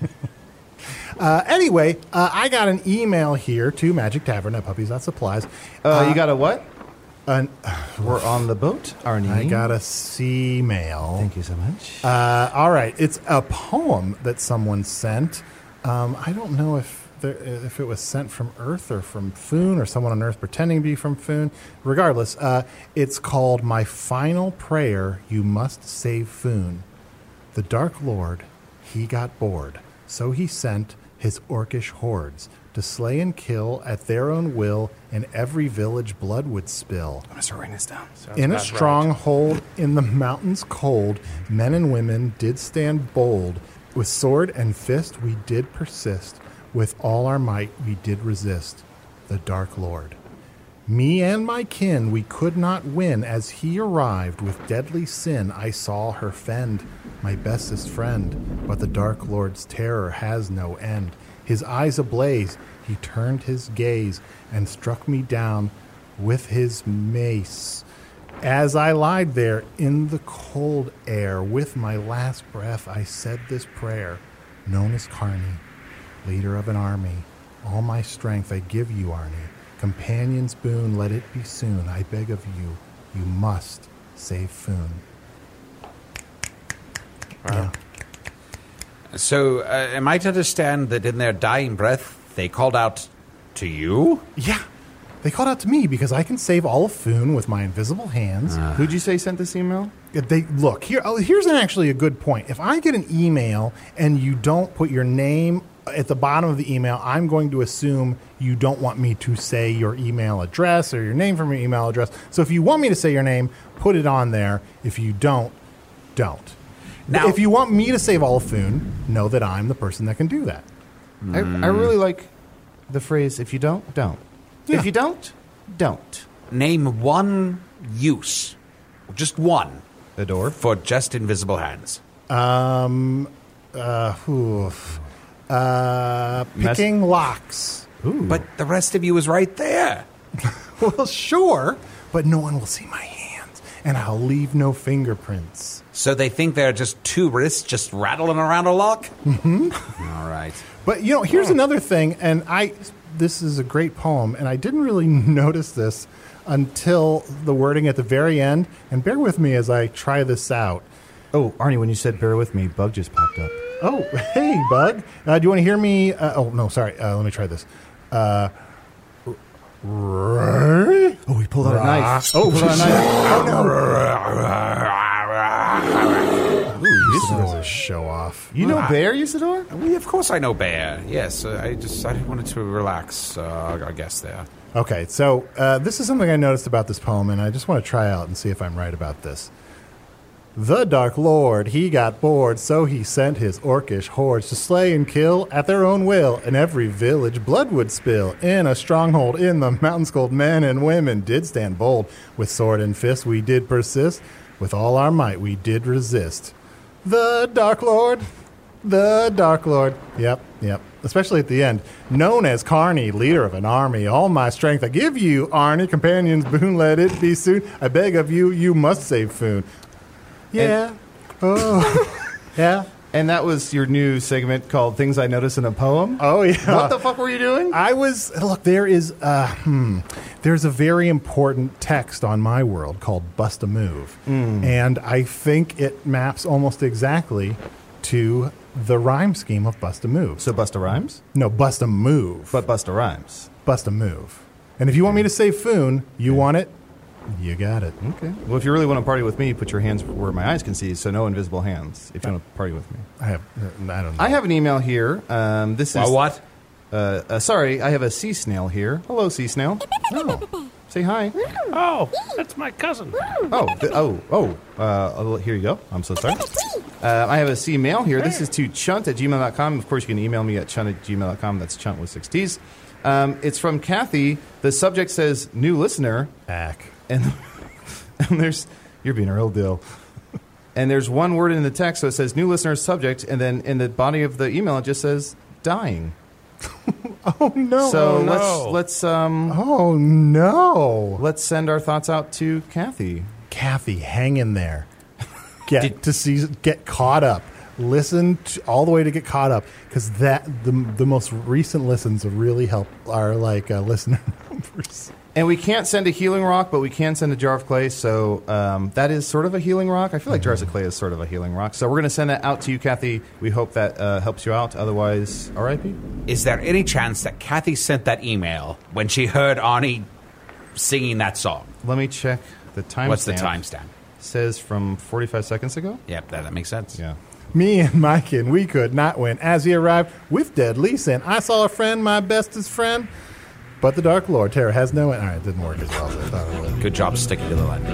Anyway, I got an email here to magictavern@puppies.supplies. You got a what? We're on the boat, Arnie. I got a C-mail. Thank you so much. All right. It's a poem that someone sent. I don't know if it was sent from Earth or from Foon or someone on Earth pretending to be from Foon. Regardless, it's called My Final Prayer, You Must Save Foon. The Dark Lord, he got bored, so he sent his orcish hordes to slay and kill at their own will, in every village blood would spill. I'm going to start writing this down. In a stronghold in the mountains cold, men and women did stand bold. With sword and fist we did persist. With all our might we did resist the Dark Lord. Me and my kin we could not win. As he arrived with deadly sin, I saw her fend my bestest friend. But the Dark Lord's terror has no end. His eyes ablaze, he turned his gaze and struck me down with his mace. As I lied there in the cold air, with my last breath I said this prayer. Known as Carney, leader of an army, all my strength I give you, Arnie. Companion's boon, let it be soon. I beg of you, you must save Foon. Wow. Yeah. So, am I to understand that in their dying breath, they called out to you? Yeah. They called out to me because I can save all of Foon with my invisible hands. Who'd you say sent this email? Look, here's actually a good point. If I get an email and you don't put your name at the bottom of the email, I'm going to assume you don't want me to say your email address or your name from your email address. So if you want me to say your name, put it on there. If you don't. Now, if you want me to save all of Foon, know that I'm the person that can do that. I really like the phrase, if you don't, don't. Yeah. If you don't, don't. Name one use. Just one. The door? For just invisible hands. Picking locks. Ooh. But the rest of you is right there. Well, sure, but no one will see my hands, and I'll leave no fingerprints. So they think they're just 2 wrists just rattling around a lock? Mm-hmm. All right. But, here's another thing, and this is a great poem, and I didn't really notice this until the wording at the very end, and bear with me as I try this out. Oh, Arnie, when you said bear with me, Bug just popped up. Oh, hey, Bug. Do you want to hear me? Let me try this. Oh, he pulled out a knife. Oh, pulled out a knife. Oh, no. Usador show off. You know Bear, Usador? Of course I know Bear. Yes, I wanted to relax, I guess, there. Okay, so this is something I noticed about this poem, and I just want to try out and see if I'm right about this. The Dark Lord, he got bored, so he sent his orcish hordes to slay and kill at their own will. In every village blood would spill. In a stronghold in the mountains cold, men and women did stand bold. With sword and fist we did persist. With all our might we did resist. The Dark Lord, the Dark Lord. Yep. Especially at the end. Known as Carney, leader of an army. All my strength I give you, Arnie. Companion's boon, let it be soon. I beg of you, you must save Foon. Yeah. Yeah. And that was your new segment called Things I Notice in a Poem? Oh, yeah. What the fuck were you doing? There's a very important text on my world called Bust a Move. And I think it maps almost exactly to the rhyme scheme of Bust a Move. So Bust a Rhymes? No, Bust a Move. But Bust a Rhymes. Bust a Move. And if you want me to say Foon, you want it, you got it. Okay. Well, if you really want to party with me, put your hands where my eyes can see, so no invisible hands, if you want to party with me. I don't know. I have an email here. This is... what? Sorry, I have a sea snail here. Hello, sea snail. Oh. Say hi. Oh, that's my cousin. Here you go. I'm so sorry. I have a sea mail here. This is to chunt@gmail.com. Of course, you can email me at chunt@gmail.com. That's chunt with 6 T's. It's from Kathy. The subject says, new listener. And there's... You're being a real deal. And there's one word in the text, so it says, new listener subject, and then in the body of the email, it just says, dying. Oh, no. So let's oh, no. Let's send our thoughts out to Kathy. Kathy, hang in there. Get caught up. Listen all the way to get caught up, because the most recent listens really help our listener numbers. And we can't send a healing rock, but we can send a jar of clay. So that is sort of a healing rock. I feel like jars of clay is sort of a healing rock. So we're going to send that out to you, Kathy. We hope that helps you out. Otherwise, R.I.P. Is there any chance that Kathy sent that email when she heard Arnie singing that song? Let me check the timestamp. What's the timestamp? Says from 45 seconds ago. Yep, that makes sense. Yeah. Me and my kid, we could not win. As he arrived with deadly sin, I saw a friend, my bestest friend. But the Dark Lord Terror has no... All right, it didn't work as well as I thought it would. Good job sticking to the line.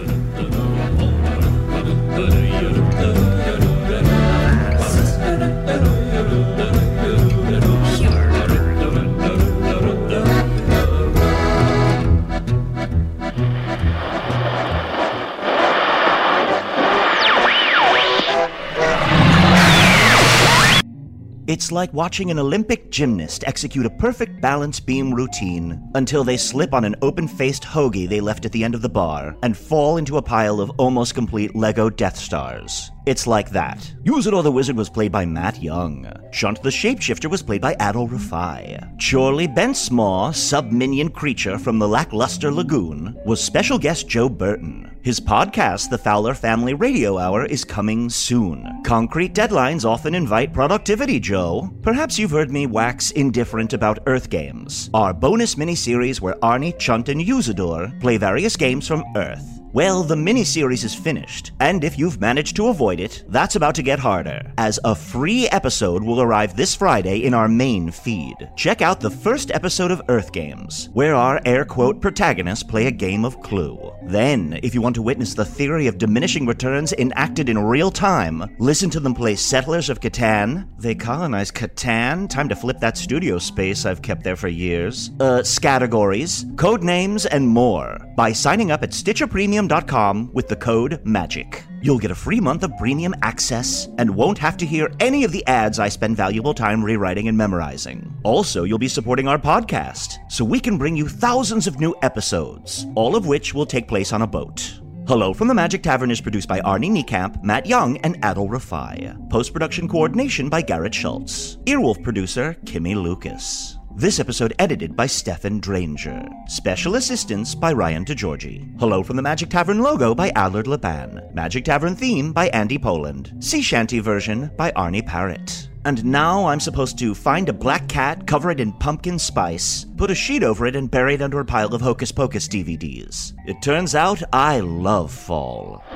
It's like watching an Olympic gymnast execute a perfect balance beam routine until they slip on an open-faced hoagie they left at the end of the bar and fall into a pile of almost complete Lego Death Stars. It's like that. Usador the Wizard was played by Matt Young. Shunt the Shapeshifter was played by Adol Rafai. Chorley Bentsmaw, sub-minion creature from the lackluster lagoon, was special guest Joe Burton. His podcast, The Fowler Family Radio Hour, is coming soon. Concrete deadlines often invite productivity, Joe. Perhaps you've heard me wax indifferent about Earth Games, our bonus miniseries where Arnie, Chunt, and Usador play various games from Earth. Well, the miniseries is finished, and if you've managed to avoid it, that's about to get harder, as a free episode will arrive this Friday in our main feed. Check out the first episode of Earth Games, where our air-quote protagonists play a game of Clue. Then, if you want to witness the theory of diminishing returns enacted in real time, listen to them play Settlers of Catan. They colonize Catan? Time to flip that studio space I've kept there for years. Scatagories, code names, and more by signing up at StitcherPremium.com with the code MAGIC. You'll get a free month of premium access and won't have to hear any of the ads I spend valuable time rewriting and memorizing. Also, you'll be supporting our podcast, so we can bring you thousands of new episodes, all of which will take place on a boat. Hello from the Magic Tavern is produced by Arnie Niekamp, Matt Young, and Adol Rafai. Post-production coordination by Garrett Schultz. Earwolf producer, Kimmy Lucas. This episode edited by Stefan Dranger. Special assistance by Ryan DeGiorgi. Hello from the Magic Tavern logo by Allard Laban. Magic Tavern theme by Andy Poland. Sea Shanty version by Arnie Parrott. And now I'm supposed to find a black cat, cover it in pumpkin spice, put a sheet over it, and bury it under a pile of Hocus Pocus DVDs. It turns out I love fall.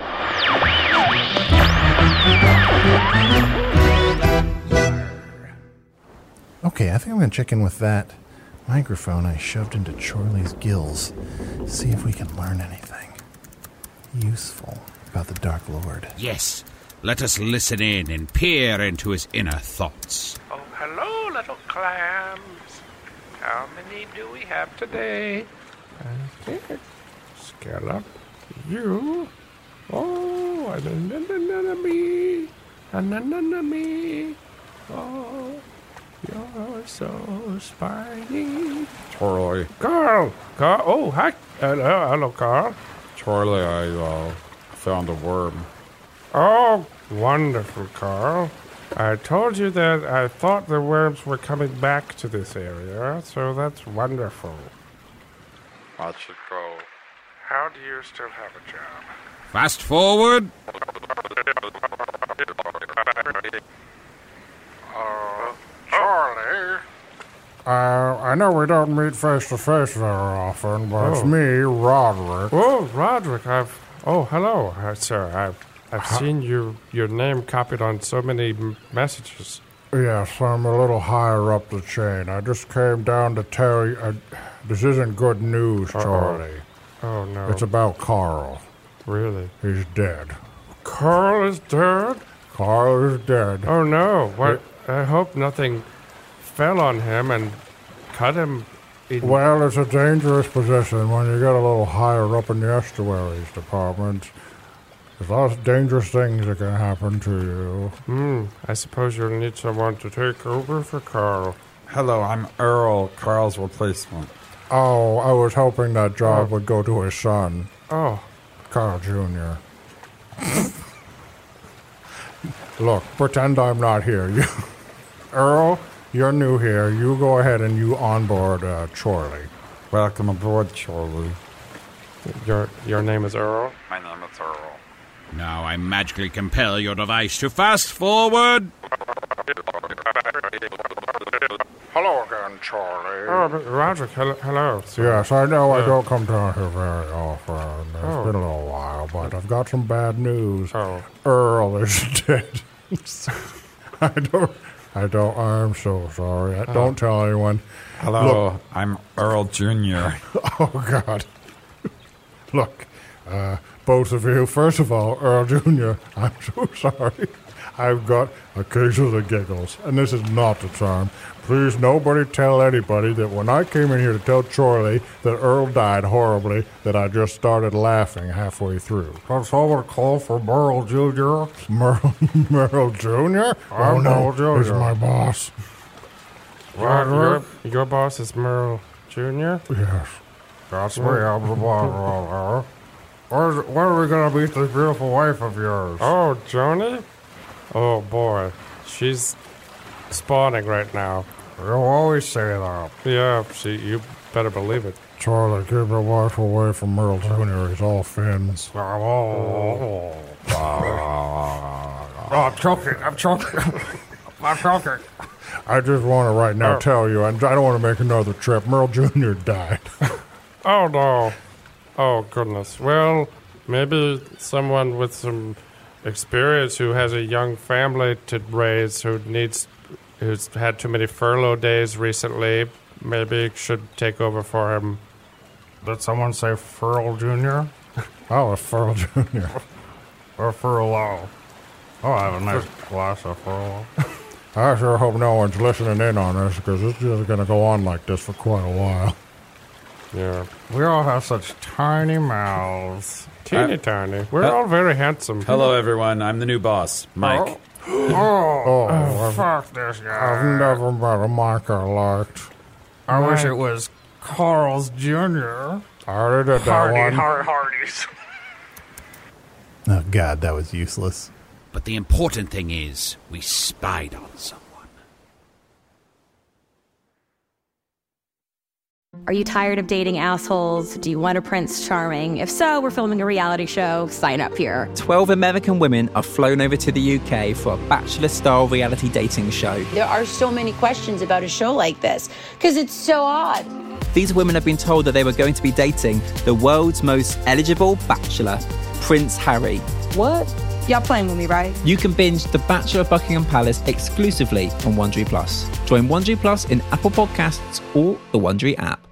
Okay, I think I'm going to check in with that microphone I shoved into Chorley's gills. See if we can learn anything useful about the Dark Lord. Yes, let us listen in and peer into his inner thoughts. Oh, hello, little clams. How many do we have today? Scallop, you. Oh, an enemy. Oh. You're so spiny. Chorley. Carl. Oh, hi. Hello, Carl. Chorley, I found a worm. Oh, wonderful, Carl. I told you that I thought the worms were coming back to this area, so that's wonderful. Watch it go. How do you still have a job? Fast forward. Charlie? I know we don't meet face to face very often, but it's me, Roderick. Oh, Roderick, hello, sir. I've seen your name copied on so many messages. Yes, I'm a little higher up the chain. I just came down to tell you, this isn't good news, Charlie. Oh, no. It's about Carl. Really? He's dead. Carl is dead? Carl is dead. Oh, no. What? I hope nothing fell on him and cut him. Well, it's a dangerous position when you get a little higher up in the estuaries department. There's lots of dangerous things that can happen to you. I suppose you'll need someone to take over for Carl. Hello, I'm Earl, Carl's replacement. Oh, I was hoping that job would go to his son. Oh. Carl Jr. Look, pretend I'm not here. Earl, you're new here. You go ahead and you onboard Charlie. Welcome aboard, Charlie. Your name is Earl? My name is Earl. Now I magically compel your device to fast forward. Hello again, Charlie. Oh, Roderick, hello. Yes, I know I don't come down here very often. It's been a little while, but I've got some bad news. Oh. Earl is dead. I'm so sorry. Don't tell anyone. Hello, Look, I'm Earl Jr. Oh, God. Look, both of you, first of all, Earl Jr., I'm so sorry. I've got a case of the giggles, and this is not the time. Please, nobody tell anybody that when I came in here to tell Charlie that Earl died horribly, that I just started laughing halfway through. Can someone call for Merle Jr.? Merle Jr.? Oh, no, Jr. He's my boss. Your boss is Merle Jr.? Yes. That's me. I'm the boss. When are we going to meet this beautiful wife of yours? Oh, Joni? Oh, boy. She's spawning right now. You always say that. Yeah, you better believe it. Charlie, keep your wife away from Merle Jr. He's all fins. I'm choking. I'm choking. I just want to right now tell you, I don't want to make another trip. Merle Jr. died. Oh, no. Oh, goodness. Well, maybe someone with some experience who has a young family to raise, who's had too many furlough days recently, maybe should take over for him. Did someone say Furl Jr.? Oh, it's Furl Jr. Or Furlough. Oh, I have a nice glass of Furlough. I sure hope no one's listening in on this, because this is going to go on like this for quite a while. Yeah. We all have such tiny mouths. Teeny tiny. We're all very handsome. Hello, everyone. I'm the new boss, Mike. Fuck this guy. I've never met a Mike I liked. I wish it was Carl's Jr. I already did that one. Hardy's. Oh, God, that was useless. But the important thing is, we spied on someone. Are you tired of dating assholes? Do you want a Prince Charming? If so, we're filming a reality show. Sign up here. 12 American women are flown over to the UK for a Bachelor-style reality dating show. There are so many questions about a show like this, because it's so odd. These women have been told that they were going to be dating the world's most eligible bachelor, Prince Harry. What? Y'all playing with me, right? You can binge The Bachelor of Buckingham Palace exclusively on Wondery Plus. Join Wondery Plus in Apple Podcasts or the Wondery app.